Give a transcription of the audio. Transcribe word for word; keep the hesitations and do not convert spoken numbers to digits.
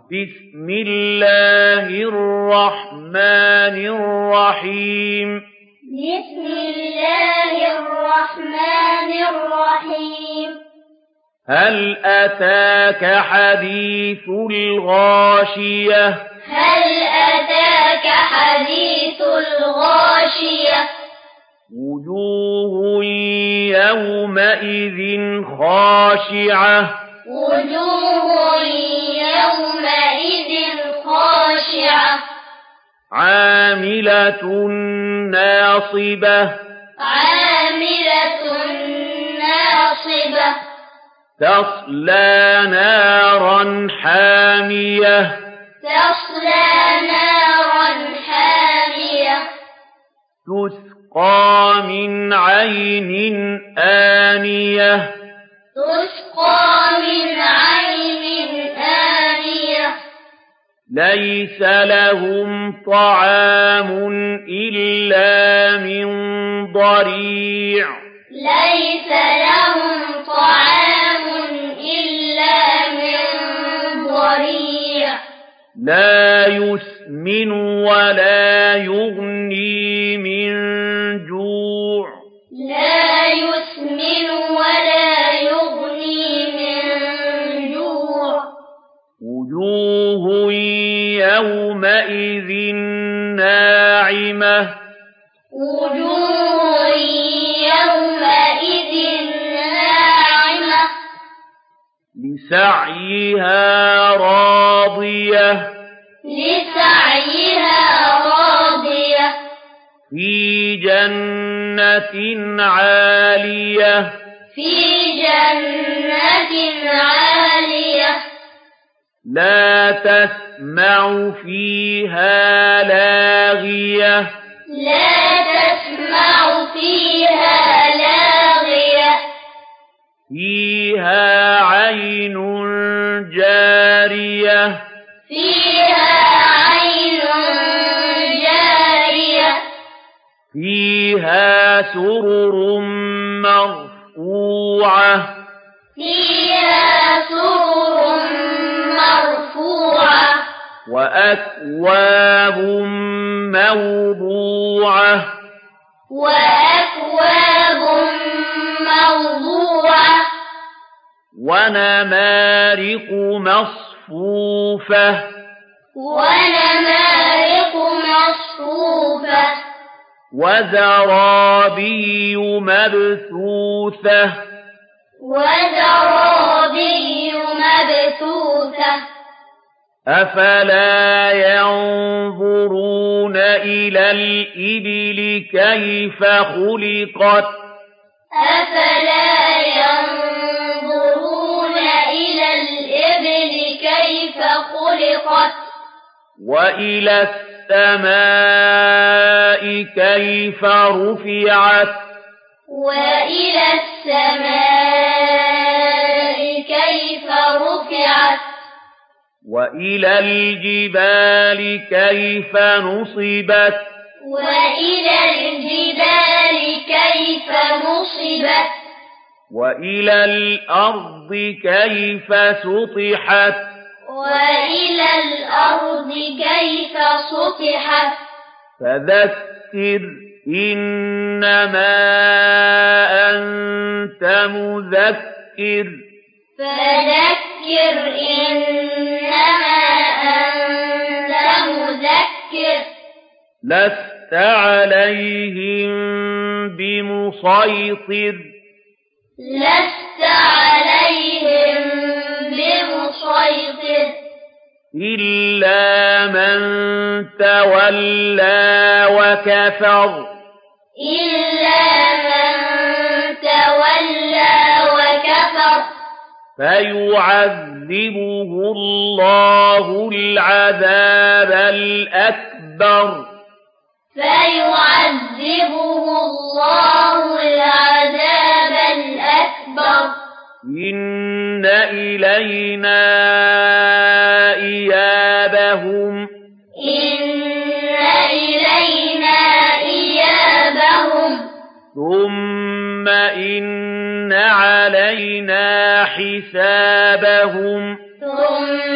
بسم الله الرحمن الرحيم بسم الله الرحمن الرحيم هل أتاك حديث الغاشية هل أتاك حديث الغاشية وجوه يومئذ خاشعة وجوه يومئذ خاشعة عاملة ناصبة عاملة ناصبة تصلى نارا حامية تصلى نارا حامية تسقى من عين آنية تسقى من عين آنية ليس لهم طعام إلا من ضريع ليس لهم طعام إلا من ضريع لا يسمن ولا يغني من جوع لا يسمن ولا يغني من جوع وجوه يومئذ ناعمة وجوه يومئذ ناعمة لسعيها راضية لسعيها راضية في جنة عالية في جنة عالية لا تسمع فيها لاغية لا تسمع فيها لاغية فيها عين جارية فيها عين جارية فيها سرر مرفوعة فيها سرر مرفوعة وأكواب موضوعة وأكواب موضوعة ونمارق مصفوفة ونمارق مصفوفة وزرابي مبثوثة وزرابي مبثوثة أفلا ينظرون إلى الإبل كيف خلقت أفلا ينظرون إلى الإبل كيف خلقت وإلى السماء كيف رفعت وإلى السماء كيف رفعت وإلى الجبال كيف نصبت وإلى الجبال كيف نصبت وإلى الأرض كيف سطحت وإلى الأرض كيف سطحت فذكر إنما أنت مذكر فذكر إنما أنت مذكر لست عليهم بمسيطر لست عليهم بمسيطر إلا من تولى وكفر إلا من تولى وكفر فيعذبه الله العذاب الأكبر فيعذبه الله العذاب الأكبر إن إلينا إيابهم إن إلينا إيابهم ثم إن علينا حسابهم ثم